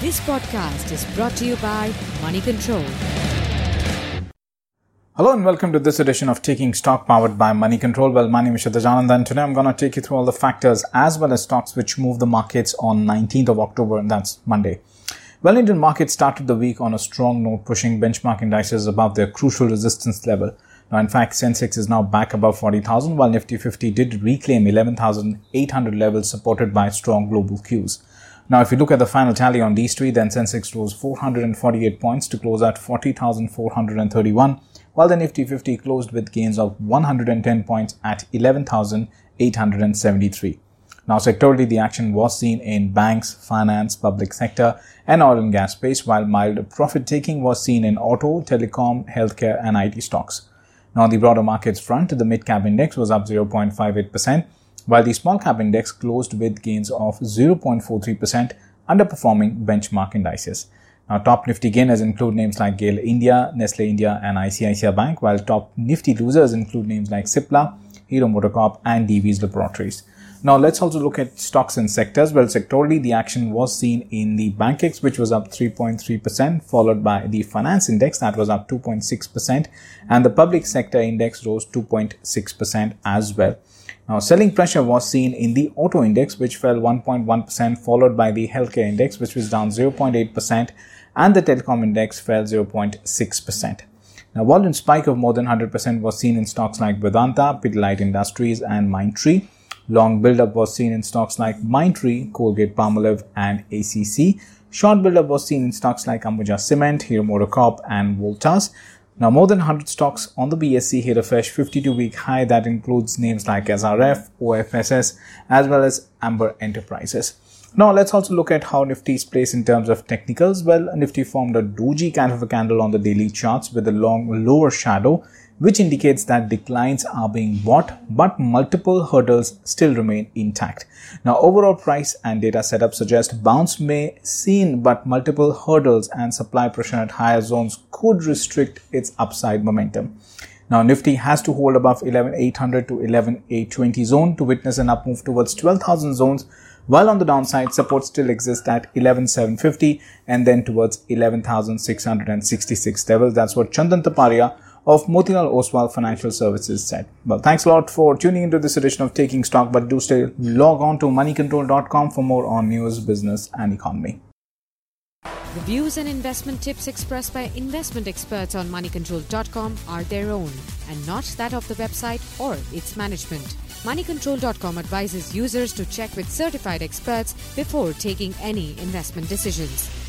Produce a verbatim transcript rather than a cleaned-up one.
This podcast is brought to you by Money Control. Hello and welcome to this edition of Taking Stock powered by Money Control. Well, my name is Shadajanand and today I'm going to take you through all the factors as well as stocks which move the markets on nineteenth of October, and that's Monday. Well, Indian markets started the week on a strong note, pushing benchmark indices above their crucial resistance level. Now, in fact, Sensex is now back above forty thousand, while Nifty fifty did reclaim eleven thousand eight hundred levels supported by strong global cues. Now, if you look at the final tally on these three, then Sensex rose four hundred forty-eight points to close at forty thousand four hundred thirty-one, while the Nifty fifty closed with gains of one hundred ten points at eleven thousand eight hundred seventy-three. Now, sectorally, the action was seen in banks, finance, public sector, and oil and gas space, while mild profit-taking was seen in auto, telecom, healthcare, and I T stocks. Now, on the broader markets front, the mid-cap index was up zero point five eight percent, while the small-cap index closed with gains of zero point four three percent, underperforming benchmark indices. Now, top Nifty gainers include names like GAIL India, Nestle India, and I C I C I Bank, while top Nifty losers include names like Cipla, Hero MotoCorp, and Divi's Laboratories. Now, let's also look at stocks and sectors. Well, sectorally, the action was seen in the Bankex, which was up three point three percent, followed by the finance index that was up two point six percent, and the public sector index rose two point six percent as well. Now, selling pressure was seen in the auto index, which fell one point one percent, followed by the healthcare index, which was down zero point eight percent, and the telecom index fell zero point six percent. Now, volume spike of more than one hundred percent was seen in stocks like Vedanta, Pidilite Industries, and Mindtree. Long build-up was seen in stocks like Mindtree, Colgate-Palmolive, and A C C. Short build-up was seen in stocks like Ambuja Cement, Hero MotoCorp, and Voltas. Now, more than one hundred stocks on the B S E hit a fresh fifty-two week high that includes names like S R F, O F S S, as well as Amber Enterprises. Now, let's also look at how Nifty's placed in terms of technicals. Well, Nifty formed a doji kind of a candle on the daily charts with a long lower shadow, which indicates that declines are being bought, but multiple hurdles still remain intact. Now, overall price and data setup suggest bounce may seen, but multiple hurdles and supply pressure at higher zones could restrict its upside momentum. Now, Nifty has to hold above eleven eight hundred to eleven eight twenty zone to witness an up move towards twelve thousand zones, while on the downside, support still exists at eleven seven fifty and then towards eleven thousand six hundred sixty-six levels. That's what Chandan Taparia of Motilal Oswal Financial Services said. Well, thanks a lot for tuning into this edition of Taking Stock, but do still log on to money control dot com for more on news, business, and economy. The views and investment tips expressed by investment experts on money control dot com are their own and not that of the website or its management. money control dot com advises users to check with certified experts before taking any investment decisions.